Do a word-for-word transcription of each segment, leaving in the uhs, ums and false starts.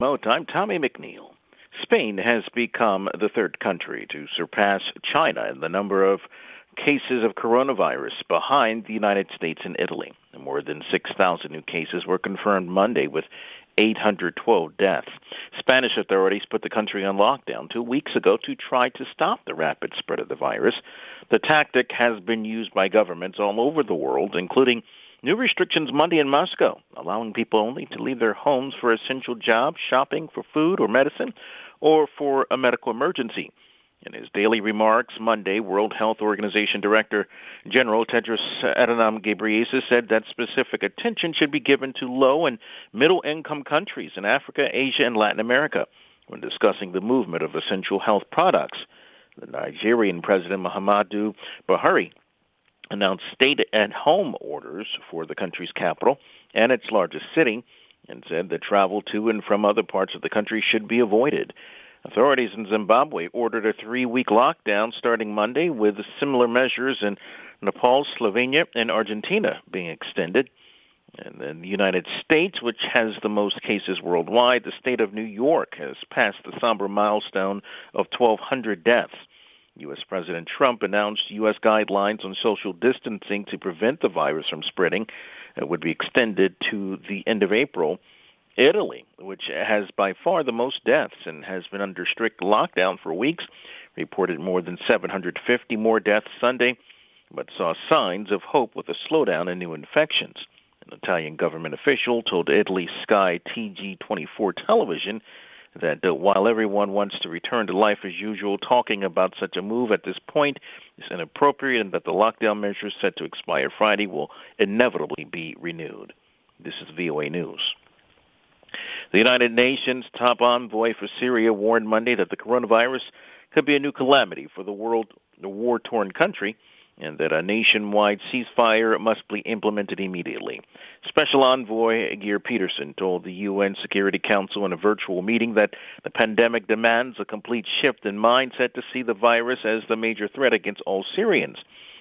Remote, I'm Tommy McNeil. Spain has become the third country to surpass China in the number of cases of coronavirus, behind the United States and Italy. More than six thousand new cases were confirmed Monday, with eight hundred twelve deaths. Spanish authorities put the country on lockdown two weeks ago to try to stop the rapid spread of the virus. The tactic has been used by governments all over the world, including new restrictions Monday in Moscow, allowing people only to leave their homes for essential jobs, shopping for food or medicine, or for a medical emergency. In his daily remarks Monday, World Health Organization Director General Tedros Adhanom Ghebreyesus said that specific attention should be given to low- and middle-income countries in Africa, Asia, and Latin America when discussing the movement of essential health products. The Nigerian President Muhammadu Buhari announced stay-at-home orders for the country's capital and its largest city, and said that travel to and from other parts of the country should be avoided. Authorities in Zimbabwe ordered a three-week lockdown starting Monday, with similar measures in Nepal, Slovenia, and Argentina being extended. And in the United States, which has the most cases worldwide, the state of New York has passed the somber milestone of twelve hundred deaths. U S. President Trump announced U S guidelines on social distancing to prevent the virus from spreading. It would be extended to the end of April. Italy, which has by far the most deaths and has been under strict lockdown for weeks, reported more than seven hundred fifty more deaths Sunday, but saw signs of hope with a slowdown in new infections. An Italian government official told Italy's Sky T G twenty-four television that uh, while everyone wants to return to life as usual, talking about such a move at this point is inappropriate, and that the lockdown measures set to expire Friday will inevitably be renewed. This is V O A News. The United Nations top envoy for Syria warned Monday that the coronavirus could be a new calamity for the world, the war-torn country, and that a nationwide ceasefire must be implemented immediately. Special Envoy Geir Peterson told the U N Security Council in a virtual meeting that the pandemic demands a complete shift in mindset to see the virus as the major threat against all Syrians.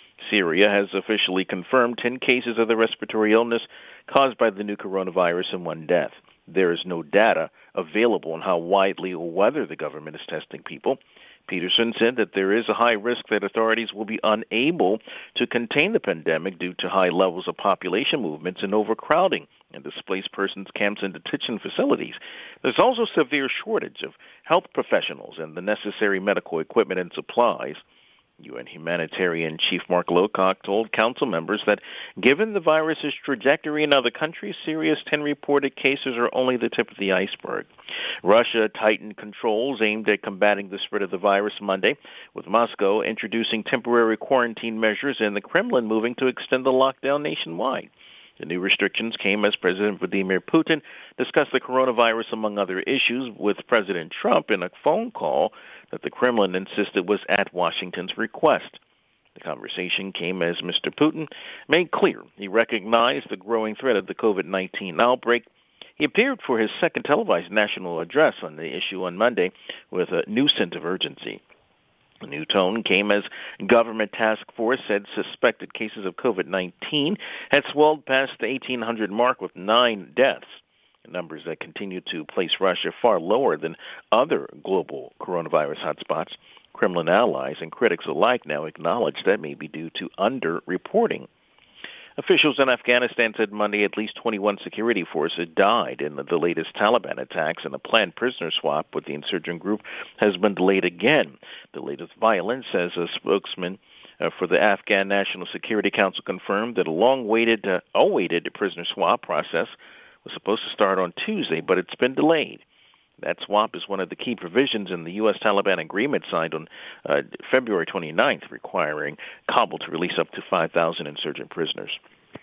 Syria has officially confirmed ten cases of the respiratory illness caused by the new coronavirus and one death. There is no data available on how widely or whether the government is testing people. Peterson said that there is a high risk that authorities will be unable to contain the pandemic due to high levels of population movements and overcrowding in displaced persons camps and detention facilities. There's also severe shortage of health professionals and the necessary medical equipment and supplies. U N Humanitarian Chief Mark Lowcock told council members that given the virus's trajectory in other countries, Syria's ten reported cases are only the tip of the iceberg. Russia tightened controls aimed at combating the spread of the virus Monday, with Moscow introducing temporary quarantine measures and the Kremlin moving to extend the lockdown nationwide. The new restrictions came as President Vladimir Putin discussed the coronavirus among other issues with President Trump in a phone call that the Kremlin insisted was at Washington's request. The conversation came as Mister Putin made clear he recognized the growing threat of the COVID nineteen outbreak. He appeared for his second televised national address on the issue on Monday with a new sense of urgency. The new tone came as government task force said suspected cases of COVID nineteen had swelled past the eighteen hundred mark with nine deaths, numbers that continue to place Russia far lower than other global coronavirus hotspots. Kremlin allies and critics alike now acknowledge that may be due to under-reporting. Officials in Afghanistan said Monday at least twenty-one security forces died in the, the latest Taliban attacks, and a planned prisoner swap with the insurgent group has been delayed again. The latest violence, as a spokesman uh, for the Afghan National Security Council confirmed, that a long-awaited uh, awaited prisoner swap process was supposed to start on Tuesday, but it's been delayed. That swap is one of the key provisions in the U S Taliban agreement signed on uh, February twenty-ninth, requiring Kabul to release up to five thousand insurgent prisoners.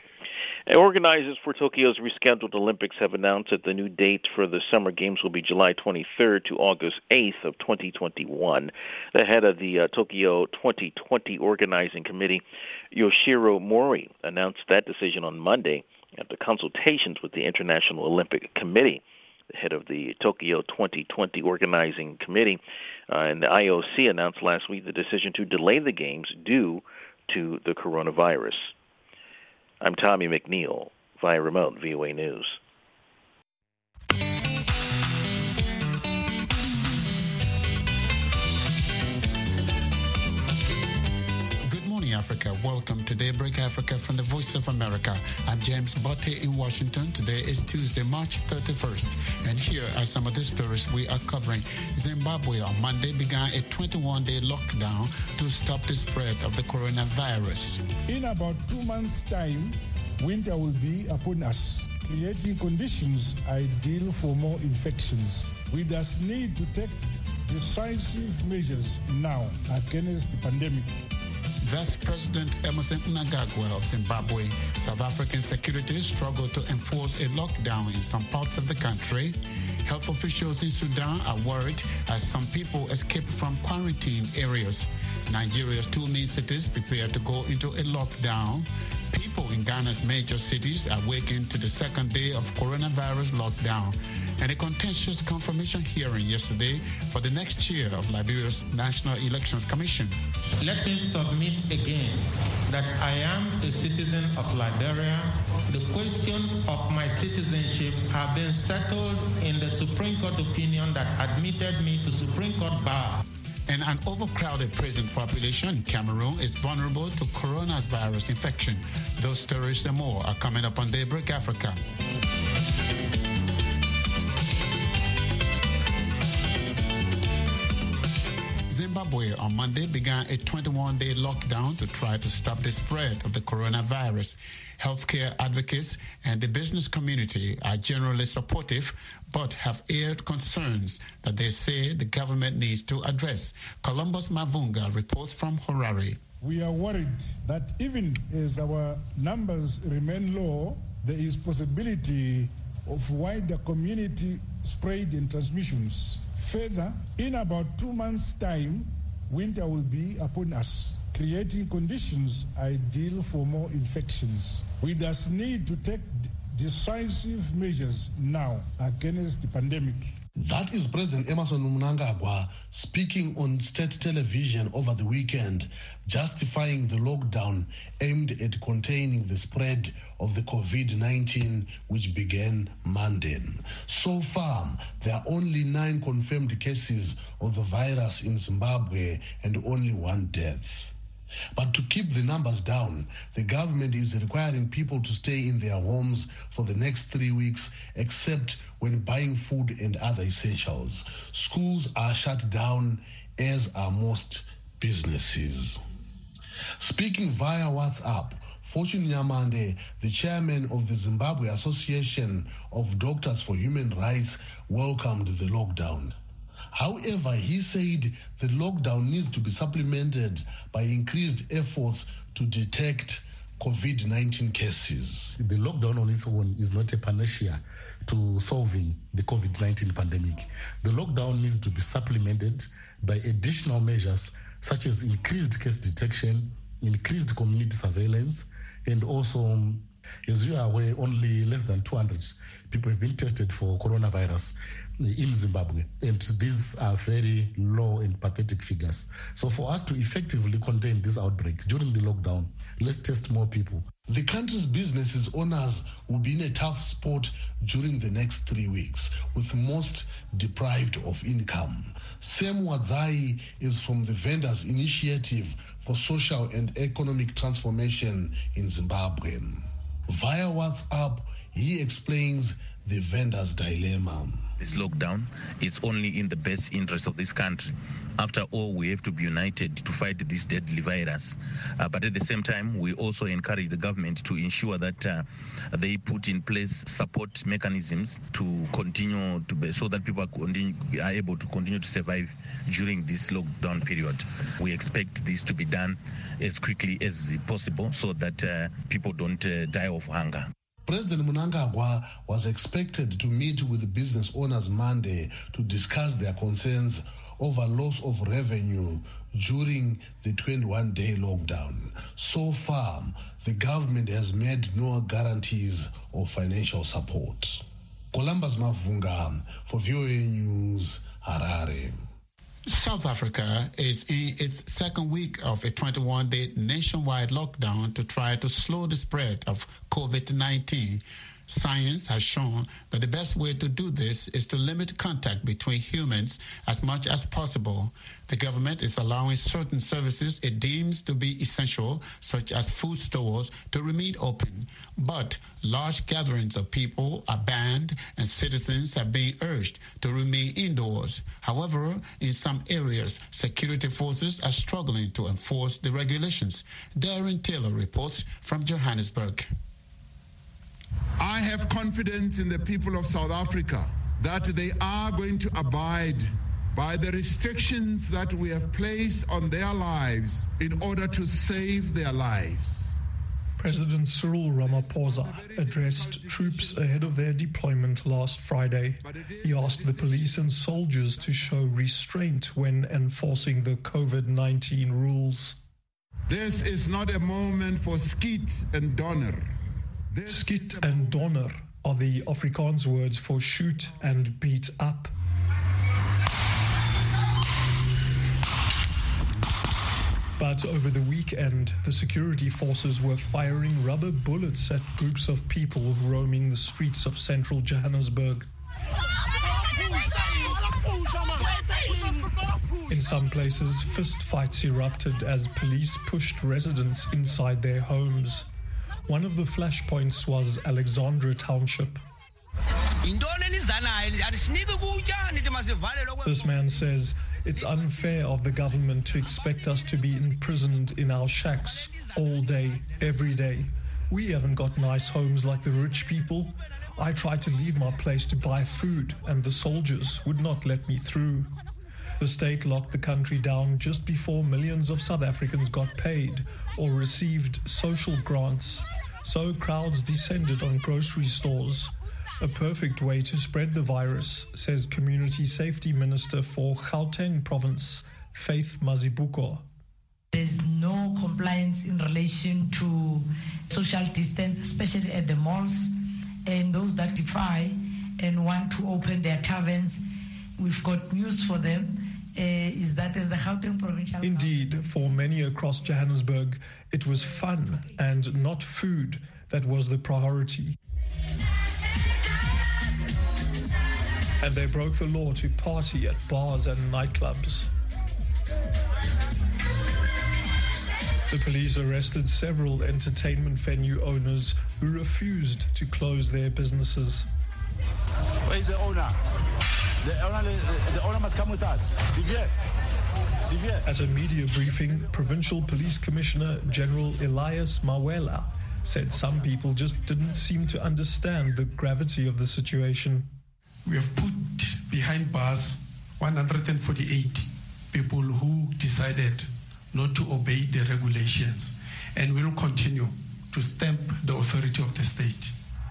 Organizers for Tokyo's rescheduled Olympics have announced that the new date for the Summer Games will be July twenty-third to August eighth of twenty twenty-one. The head of the uh, Tokyo twenty twenty Organizing Committee, Yoshiro Mori, announced that decision on Monday after consultations with the International Olympic Committee. The head of the Tokyo twenty twenty Organizing Committee uh, and the I O C announced last week the decision to delay the Games due to the coronavirus. I'm Tommy McNeil, via remote V O A News. Africa. Welcome to Daybreak Africa from the Voice of America. I'm James Botte in Washington. Today is Tuesday, March thirty-first. And here are some of the stories we are covering. Zimbabwe on Monday began a twenty-one day lockdown to stop the spread of the coronavirus. In about two months' time, winter will be upon us, creating conditions ideal for more infections. We thus need to take decisive measures now against the pandemic. Thus, President Emmerson Mnangagwa of Zimbabwe. South African security struggle to enforce a lockdown in some parts of the country. Health officials in Sudan are worried as some people escape from quarantine areas. Nigeria's two main cities prepare to go into a lockdown. People in Ghana's major cities are waking to the second day of coronavirus lockdown. And a contentious confirmation hearing yesterday for the next chair of Liberia's National Elections Commission. Let me submit again that I am a citizen of Liberia. The question of my citizenship has been settled in the Supreme Court opinion that admitted me to Supreme Court bar. And an overcrowded prison population in Cameroon is vulnerable to coronavirus infection. Those stories and more are coming up on Daybreak Africa. Zimbabwe on Monday began a twenty-one day lockdown to try to stop the spread of the coronavirus. Healthcare advocates and the business community are generally supportive, but have aired concerns that they say the government needs to address. Columbus Mavunga reports from Harare. We are worried that even as our numbers remain low, there is possibility of wider community spread and transmissions. Further, in about two months' time, winter will be upon us, creating conditions ideal for more infections. We thus need to take decisive measures now against the pandemic. That is President Emmerson Mnangagwa speaking on state television over the weekend, justifying the lockdown aimed at containing the spread of the COVID nineteen, which began Monday. So far, there are only nine confirmed cases of the virus in Zimbabwe and only one death. But to keep the numbers down, the government is requiring people to stay in their homes for the next three weeks, except when buying food and other essentials. Schools are shut down, as are most businesses. Speaking via WhatsApp, Fortune Nyamande, the chairman of the Zimbabwe Association of Doctors for Human Rights, welcomed the lockdown. However, he said the lockdown needs to be supplemented by increased efforts to detect COVID nineteen cases. The lockdown on its own is not a panacea to solving the COVID nineteen pandemic. The lockdown needs to be supplemented by additional measures such as increased case detection, increased community surveillance, and also, um, as you are aware, only less than two hundred people have been tested for coronavirus in Zimbabwe, and these are very low and pathetic figures. So for us to effectively contain this outbreak during the lockdown, let's test more people. The country's businesses owners will be in a tough spot during the next three weeks, with most deprived of income. Sam Wadzai is from the Vendors Initiative for Social and Economic Transformation in Zimbabwe. Via WhatsApp, he explains the vendors' dilemma. This lockdown is only in the best interest of this country. After all, we have to be united to fight this deadly virus. Uh, but at the same time, we also encourage the government to ensure that uh, they put in place support mechanisms to continue to be, so that people are, continue, are able to continue to survive during this lockdown period. We expect this to be done as quickly as possible so that uh, people don't uh, die of hunger. President Mnangagwa was expected to meet with the business owners Monday to discuss their concerns over loss of revenue during the twenty-one day lockdown. So far, the government has made no guarantees of financial support. Columbus Mavunga for V O A News, Harare. South Africa is in its second week of a twenty-one day nationwide lockdown to try to slow the spread of COVID nineteen. Science has shown that the best way to do this is to limit contact between humans as much as possible. The government is allowing certain services it deems to be essential, such as food stores, to remain open. But large gatherings of people are banned and citizens have been urged to remain indoors. However, in some areas, security forces are struggling to enforce the regulations. Darren Taylor reports from Johannesburg. I have confidence in the people of South Africa that they are going to abide by the restrictions that we have placed on their lives in order to save their lives. President Cyril Ramaphosa addressed troops ahead of their deployment last Friday. He asked the police and soldiers to show restraint when enforcing the COVID nineteen rules. This is not a moment for skiet and donder. Skiet and donder are the Afrikaans words for shoot and beat up. But over the weekend, the security forces were firing rubber bullets at groups of people roaming the streets of central Johannesburg. In some places, fistfights erupted as police pushed residents inside their homes. One of the flashpoints was Alexandra Township. This man says, "It's unfair of the government to expect us to be imprisoned in our shacks all day, every day. We haven't got nice homes like the rich people. I tried to leave my place to buy food, and the soldiers would not let me through." The state locked the country down just before millions of South Africans got paid or received social grants. So crowds descended on grocery stores. A perfect way to spread the virus, says Community Safety Minister for Gauteng Province, Faith Mazibuko. There's no compliance in relation to social distance, especially at the malls, and those that defy and want to open their taverns. We've got news for them. Uh, is that as the Gauteng Provincial Indeed, Council, for many across Johannesburg, it was fun and not food that was the priority. And they broke the law to party at bars and nightclubs. The police arrested several entertainment venue owners who refused to close their businesses. Where is the owner? The owner, the owner must come with us. Divier. Divier. At a media briefing, Provincial Police Commissioner General Elias Mawela said some people just didn't seem to understand the gravity of the situation. We have put behind bars one hundred forty-eight people who decided not to obey the regulations, and will continue to stamp the authority of the state.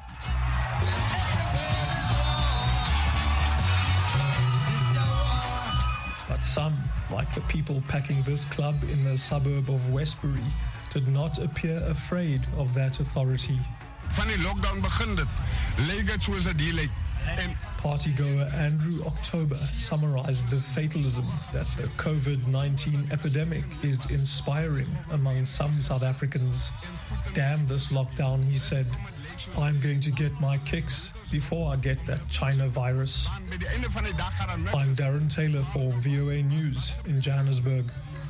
But some, like the people packing this club in the suburb of Westbury, did not appear afraid of that authority. Van die lockdown begin dit. Lyk dit soos 'n delay. Partygoer Andrew October summarized the fatalism that the COVID nineteen epidemic is inspiring among some South Africans. Damn this lockdown, he said. I'm going to get my kicks before I get that China virus. I'm Darren Taylor for V O A News in Johannesburg.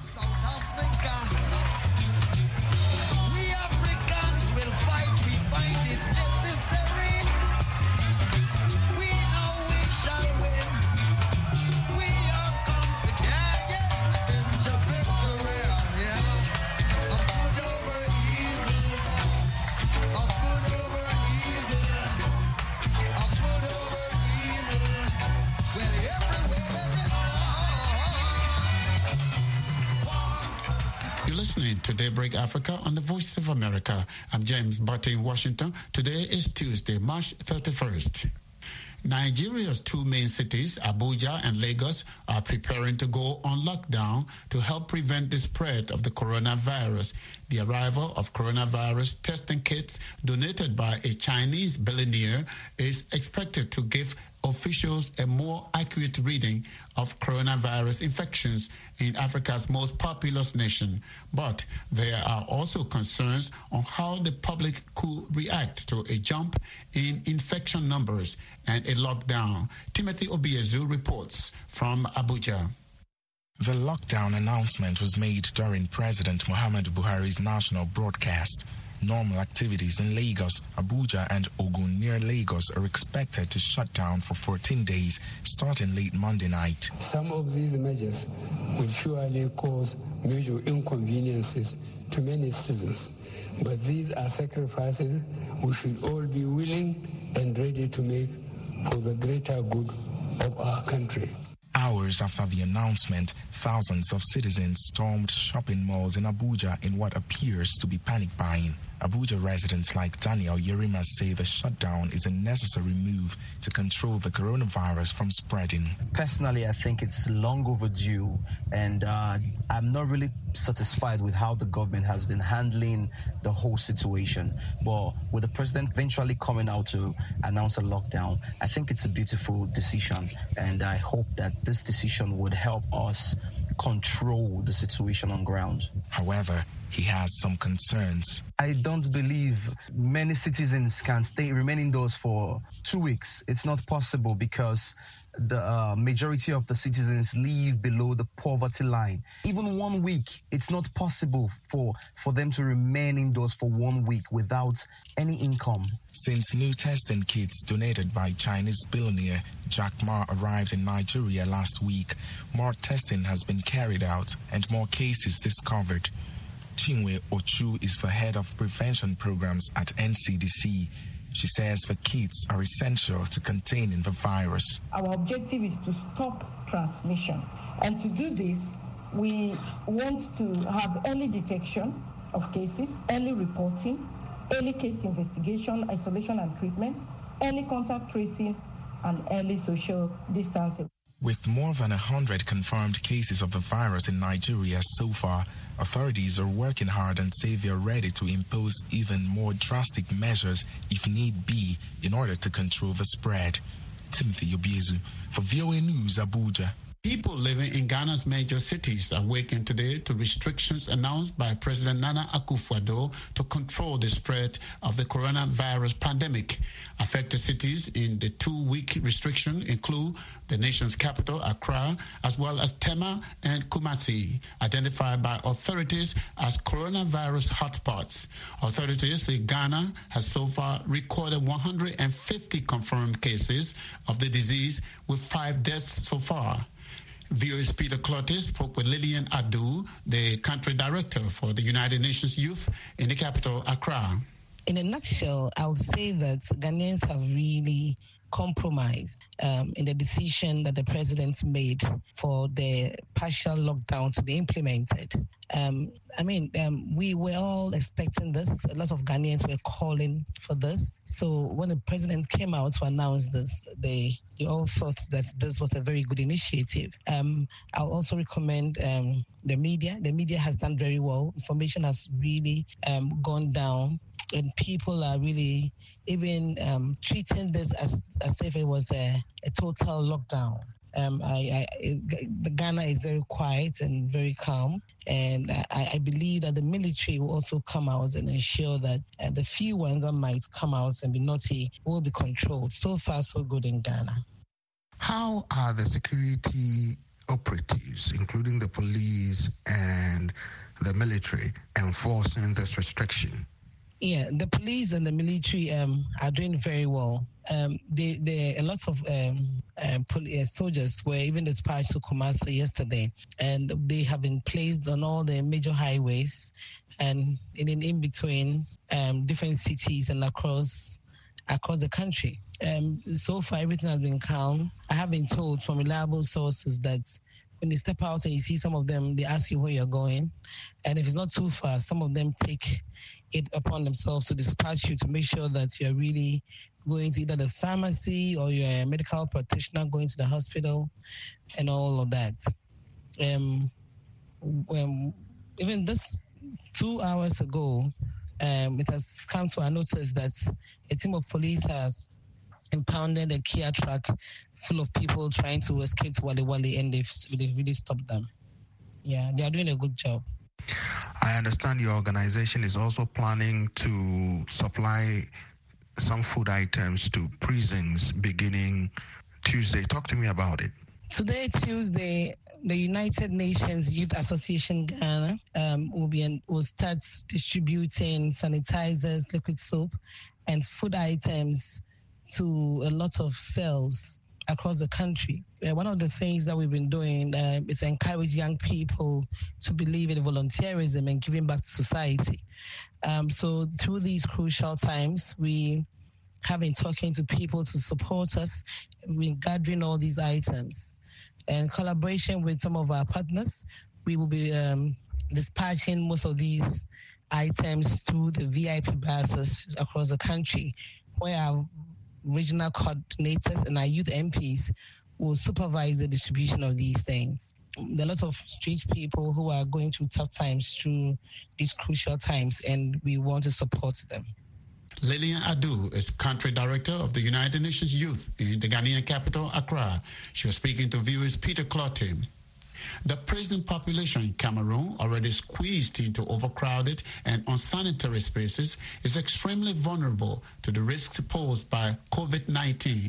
To Daybreak Africa on the Voice of America. I'm James Butte in Washington. Today is Tuesday, March thirty-first. Nigeria's two main cities, Abuja and Lagos, are preparing to go on lockdown to help prevent the spread of the coronavirus. The arrival of coronavirus testing kits donated by a Chinese billionaire is expected to give officials a more accurate reading of coronavirus infections in Africa's most populous nation. But there are also concerns on how the public could react to a jump in infection numbers and a lockdown. Timothy Obiezu reports from Abuja. The lockdown announcement was made during President Muhammadu Buhari's national broadcast. Normal activities in Lagos, Abuja, and Ogun near Lagos are expected to shut down for fourteen days, starting late Monday night. Some of these measures will surely cause major inconveniences to many citizens, but these are sacrifices we should all be willing and ready to make for the greater good of our country. Hours after the announcement, thousands of citizens stormed shopping malls in Abuja in what appears to be panic buying. Abuja residents like Daniel Yerima say the shutdown is a necessary move to control the coronavirus from spreading. Personally, I think it's long overdue, and uh, I'm not really satisfied with how the government has been handling the whole situation. But with the president eventually coming out to announce a lockdown, I think it's a beautiful decision, and I hope that this decision would help us control the situation on ground. However, he has some concerns. I don't believe many citizens can stay remain indoors for two weeks. It's not possible because the uh, majority of the citizens live below the poverty line. Even one week, it's not possible for, for them to remain indoors for one week without any income. Since new testing kits donated by Chinese billionaire Jack Ma arrived in Nigeria last week, more testing has been carried out and more cases discovered. Chinwe Ochu is the head of prevention programs at N C D C. She says the kits are essential to containing the virus. Our objective is to stop transmission. And to do this, we want to have early detection of cases, early reporting, early case investigation, isolation and treatment, early contact tracing, and early social distancing. With more than one hundred confirmed cases of the virus in Nigeria so far, authorities are working hard and say they are ready to impose even more drastic measures if need be in order to control the spread. Timothy Obiezu for V O A News, Abuja. People living in Ghana's major cities awakened today to restrictions announced by President Nana Akufo-Addo to control the spread of the coronavirus pandemic. Affected cities in the two-week restriction include the nation's capital, Accra, as well as Tema and Kumasi, identified by authorities as coronavirus hotspots. Authorities say Ghana has so far recorded one hundred fifty confirmed cases of the disease, with five deaths so far. V O A's Peter Clotis spoke with Lillian Adu, the country director for the United Nations Youth in the capital, Accra. In a nutshell, I would say that Ghanaians have really compromised um, in the decision that the president made for the partial lockdown to be implemented. Um, I mean, um, we were all expecting this. A lot of Ghanaians were calling for this. So when the president came out to announce this, they, they all thought that this was a very good initiative. Um, I'll also recommend um, the media. The media has done very well. Information has really um, gone down, and people are really even um, treating this as, as if it was a, a total lockdown. Um, I, I, the Ghana is very quiet and very calm, and I, I believe that the military will also come out and ensure that uh, the few ones that might come out and be naughty will be controlled. So far, so good in Ghana. How are the security operatives, including the police and the military, enforcing this restriction? Yeah, the police and the military um, are doing very well. Um, they, they, a lot of um, um, police, soldiers were even dispatched to Kumasi yesterday, and they have been placed on all the major highways and in, in between um, different cities and across across the country. Um, so far, everything has been calm. I have been told from reliable sources that when you step out and you see some of them, they ask you where you're going. And if it's not too far, some of them take it upon themselves to dispatch you to make sure that you're really going to either the pharmacy or you're a medical practitioner going to the hospital and all of that. Um, um, even this two hours ago, um, it has come to our notice that a team of police has impounded a Kia truck full of people trying to escape to Wale Wale, and they've, they've really stopped them. Yeah, they are doing a good job. I understand your organization is also planning to supply some food items to prisons beginning Tuesday. Talk to me about it. Today, Tuesday, the United Nations Youth Association Ghana um, will be will start distributing sanitizers, liquid soap, and food items to a lot of cells across the country. Uh, one of the things that we've been doing uh, is encourage young people to believe in volunteerism and giving back to society. Um, so through these crucial times, we have been talking to people to support us. We're gathering all these items. In collaboration with some of our partners, we will be um, dispatching most of these items through the V I P buses across the country, where our regional coordinators and our youth M Ps will supervise the distribution of these things. There are lots of street people who are going through tough times through these crucial times, and we want to support them. Lillian Adu is country director of the United Nations Youth in the Ghanaian capital, Accra. She was speaking to viewers Peter Clottey. The prison population in Cameroon, already squeezed into overcrowded and unsanitary spaces, is extremely vulnerable to the risks posed by COVID nineteen.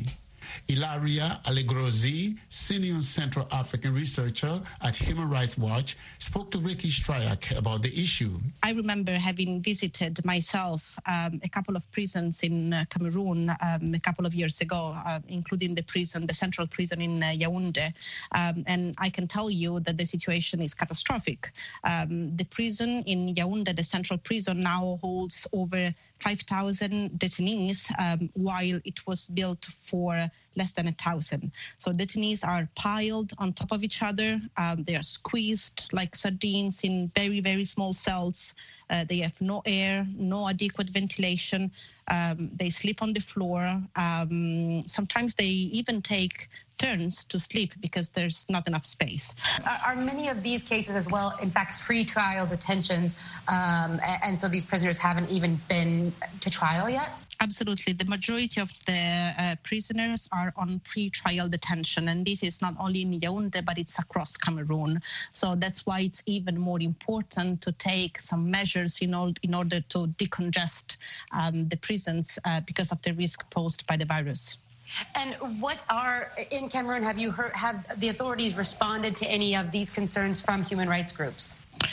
Ilaria Allegrozi, senior Central African researcher at Human Rights Watch, spoke to Ricky Stryak about the issue. I remember having visited myself um, a couple of prisons in uh, Cameroon um, a couple of years ago, uh, including the prison, the central prison in uh, Yaoundé. Um, and I can tell you that the situation is catastrophic. Um, the prison in Yaoundé, the central prison, now holds over five thousand detainees, um, while it was built for less than a thousand. So detainees are piled on top of each other. Um, they are squeezed like sardines in very, very small cells. Uh, they have no air, no adequate ventilation. Um, they sleep on the floor. Um, sometimes they even take turns to sleep because there's not enough space. Are many of these cases as well, in fact, pre-trial detentions, um, and so these prisoners haven't even been to trial yet? Absolutely. The majority of the uh, prisoners are on pre-trial detention, and this is not only in Yaoundé, but it's across Cameroon. So that's why it's even more important to take some measures in, all, in order to decongest um, the prisons uh, because of the risk posed by the virus. And what are, in Cameroon, have you heard, have the authorities responded to any of these concerns from human rights groups?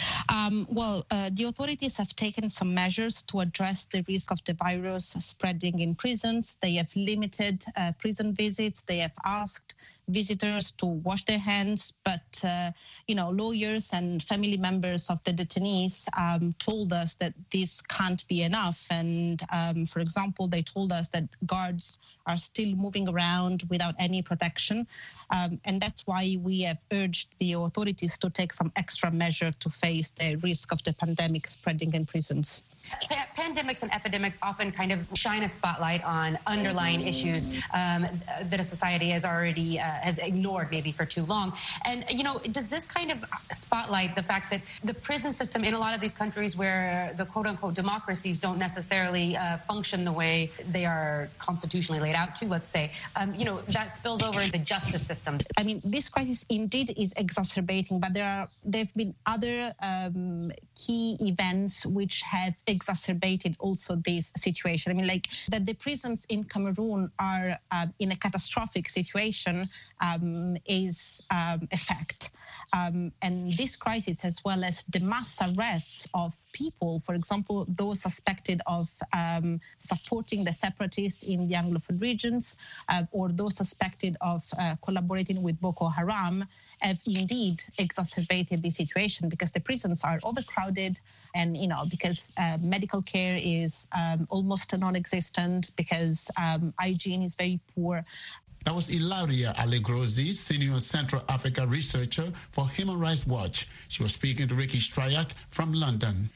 Um, well, uh, the authorities have taken some measures to address the risk of the virus spreading in prisons. They have limited uh, prison visits. They have asked visitors to wash their hands, but, uh, you know, lawyers and family members of the detainees um, told us that this can't be enough. And, um, for example, they told us that guards are still moving around without any protection. Um, and that's why we have urged the authorities to take some extra measure to face the risk of the pandemic spreading in prisons. Pa- pandemics and epidemics often kind of shine a spotlight on underlying issues um, that a society has already uh, has ignored maybe for too long. And, you know, does this kind of spotlight the fact that the prison system in a lot of these countries where the quote-unquote democracies don't necessarily uh, function the way they are constitutionally laid out to, let's say, um, you know, that spills over into the justice system? I mean, this crisis indeed is exacerbating, but there are there have been other um, key events which have exacerbated also this situation. I mean, like that the prisons in Cameroon are uh, in a catastrophic situation um, is um, a fact. Um, and this crisis, as well as the mass arrests of people, for example, those suspected of um, supporting the separatists in the Anglophone regions, uh, or those suspected of uh, collaborating with Boko Haram, have indeed exacerbated the situation because the prisons are overcrowded and, you know, because uh, medical care is um, almost non-existent, because um, hygiene is very poor. That was Ilaria Allegrozi, senior Central Africa researcher for Human Rights Watch. She was speaking to Ricky Stryak from London.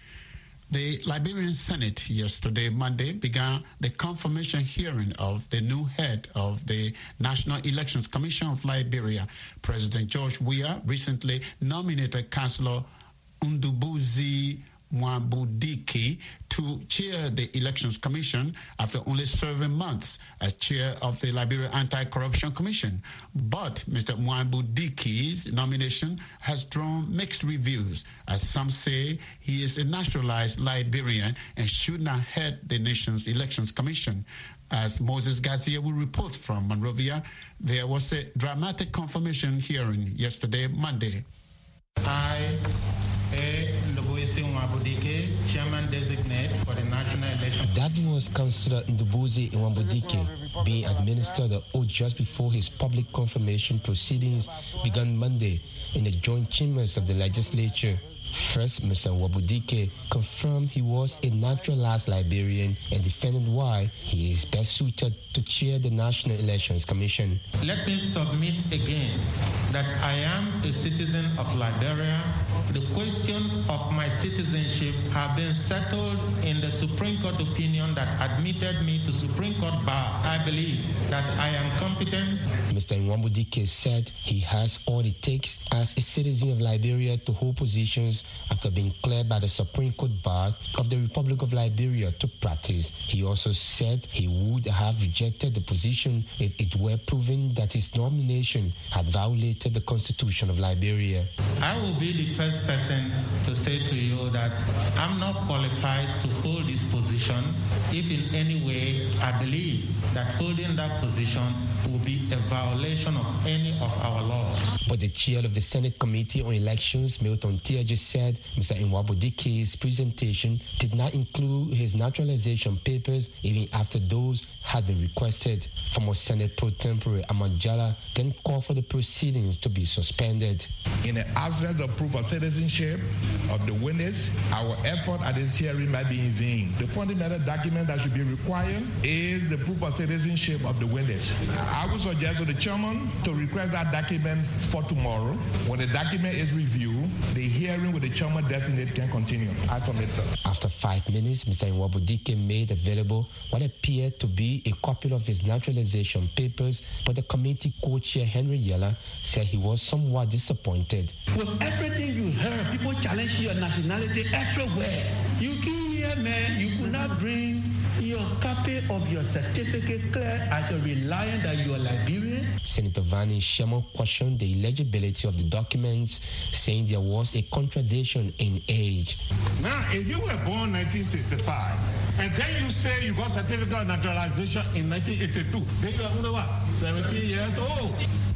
The Liberian Senate yesterday, Monday, began the confirmation hearing of the new head of the National Elections Commission of Liberia. President George Weah recently nominated Councillor Ndubuzi Mwambudike to chair the Elections Commission after only serving months as chair of the Liberia Anti-Corruption Commission. But Mister Mwambudike's nomination has drawn mixed reviews, as some say he is a naturalized Liberian and should not head the nation's Elections Commission. As Moses Garcia will report from Monrovia, there was a dramatic confirmation hearing yesterday, Monday. I, A. Ndubuisi Nwabudike, Chairman Designate for the National Election. That was Councillor Ndubuisi Nwabudike being administered the oath just before his public confirmation proceedings began Monday in the joint chambers of the legislature. First, Mister Nwabudike confirmed he was a naturalized Liberian and defended why he is best suited to chair the National Elections Commission. Let me submit again that I am a citizen of Liberia. The question of my citizenship has been settled in the Supreme Court opinion that admitted me to Supreme Court bar. I believe that I am competent. Mister Nwabudike said he has all it takes as a citizen of Liberia to hold positions after being cleared by the Supreme Court bar of the Republic of Liberia to practice. He also said he would have rejected the position if it were proven that his nomination had violated the Constitution of Liberia. I will be the first person to say to you that I'm not qualified to hold this position if in any way I believe that holding that position will be a violation of any of our laws. But the chair of the Senate Committee on Elections, Milton Tiaji, said Mister Nwabudike's presentation did not include his naturalization papers even after those had been requested. Former Senate Pro Tempore Ahmad Jala then called for the proceedings to be suspended. In the absence of proof of citizenship of the witness, our effort at this hearing might be in vain. The fundamental document that should be required is the proof of citizenship of the witness. I would suggest to the chairman to request that document for tomorrow. When the document is reviewed, the hearing with the chairman designate can continue. I submit, sir. After five minutes, Mister Nwabudike made available what appeared to be a copy of his naturalization papers, but the committee co-chair Henry Yella said he was somewhat disappointed. With everything you heard, people challenge your nationality everywhere. You came here, man, you could not bring your copy of your certificate clear as a reliant that you are Liberian? Senator Vani Shemo questioned the illegibility of the documents, saying there was a contradiction in age. Now, if you were born nineteen sixty-five, and then you say you got certificate of naturalization in nineteen eighty-two, then you are what, seventeen years old?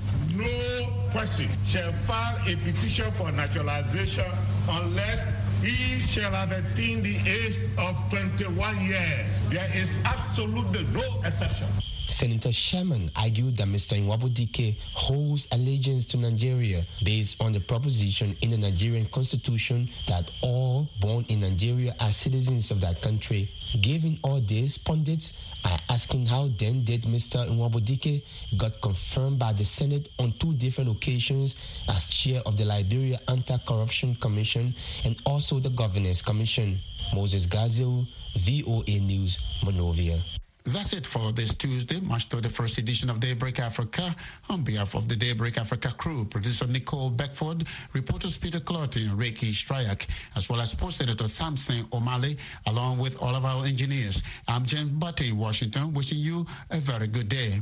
No person shall file a petition for naturalization unless he shall have attained the age of twenty-one years. There is absolutely no exception. Senator Sherman argued that Mister Nwabudike holds allegiance to Nigeria based on the proposition in the Nigerian constitution that all born in Nigeria are citizens of that country. Given all this, pundits are asking how then did Mister Nwabudike got confirmed by the Senate on two different occasions as chair of the Liberia Anti-Corruption Commission and also the Governance Commission. Moses Gazil, V O A News, Monrovia. That's it for this Tuesday, March thirty-first edition of Daybreak Africa. On behalf of the Daybreak Africa crew, producer Nicole Beckford, reporters Peter Clotty and Reiki Stryak, as well as sports editor Samson O'Malley, along with all of our engineers. I'm James Butte in Washington, wishing you a very good day.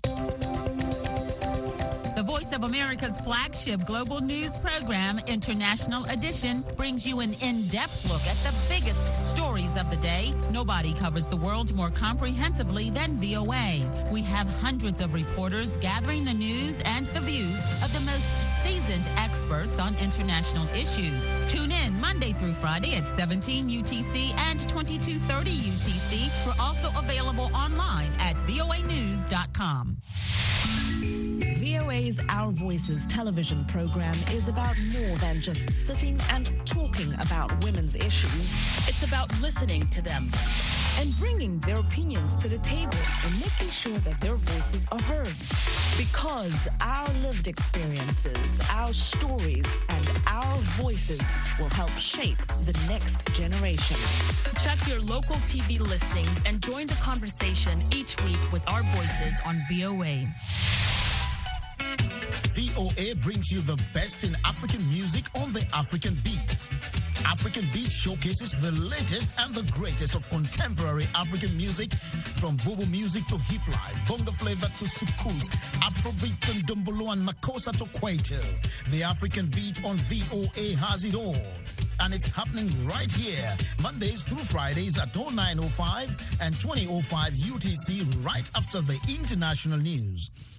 The Voice of America's flagship global news program, International Edition, brings you an in-depth look at the biggest stories of the day. Nobody covers the world more comprehensively than V O A. We have hundreds of reporters gathering the news and the views of the most seasoned experts on international issues. Tune in Monday through Friday at seventeen U T C and twenty-two thirty U T C. We're also available online at V O A news dot com. V O A's Our Voices television program is about more than just sitting and talking about women's issues. It's about listening to them and bringing their opinions to the table and making sure that their voices are heard. Because our lived experiences, our stories, and our voices will help shape the next generation. Check your local T V listings and join the conversation each week with our voices on V O A. V O A brings you the best in African music on the African beat. African Beat showcases the latest and the greatest of contemporary African music, from Bobo music to hip life, bongo flavor to soukous, Afrobeat and Dumbolo and Makossa to Kwaito. The African Beat on V O A has it all. And it's happening right here, Mondays through Fridays at oh nine oh five and twenty oh five U T C, right after the international news.